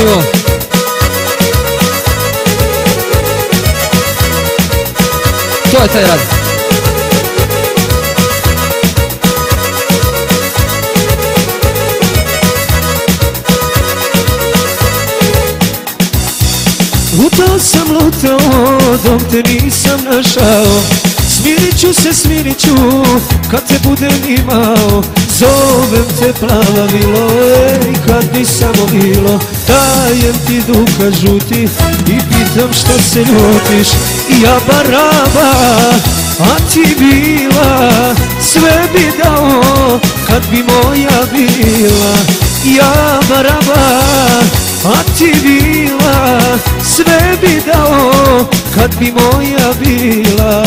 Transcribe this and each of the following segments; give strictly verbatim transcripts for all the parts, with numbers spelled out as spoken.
Evo. To je taj rad. Lutao sam, lutao, dok te nisam našao. Smirit ću se, smirit ću, kad te budem imao. Zovem te plava vilo, ej, kad bi samo bilo. Dajem ti duka žuti i pitam što se ljutiš. Ja baraba, a ti bila, sve bi dao kad bi moja bila. Ja baraba, a ti bila, sve bi dao kad bi moja bila.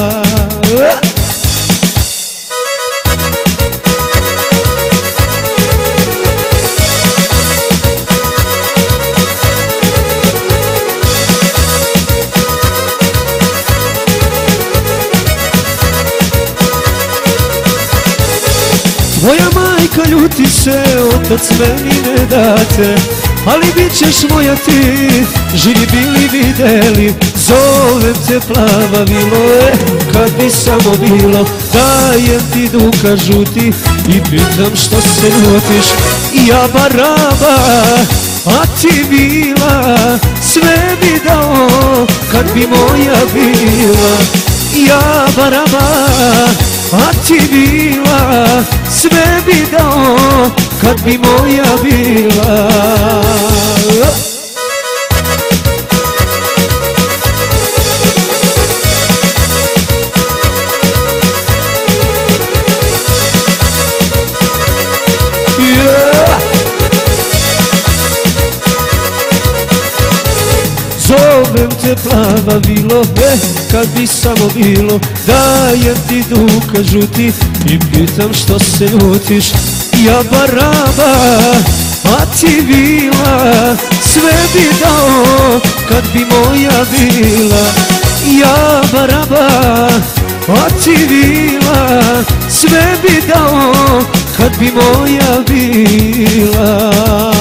Tvoja majka ljuti se, otac meni ne date, ali bit ćeš moja ti, živi bili videli. Zovem te plava vilo, kad bi samo bilo. Dajem ti duka žuti i pitam što se ljutiš. Ja baraba, a ti bila, sve bi dao kad bi moja bila. Ja baraba, a ti bila, sve bi dao kad bi moja bila. Zovem te plava vilo, eh, kad bi samo bilo. Dajem ti duka žuti i pitam što se ljutiš. Ja baraba, a ti bila, sve bi dao kad bi moja bila. Ja baraba, a ti bila, sve bi dao kad bi moja bila.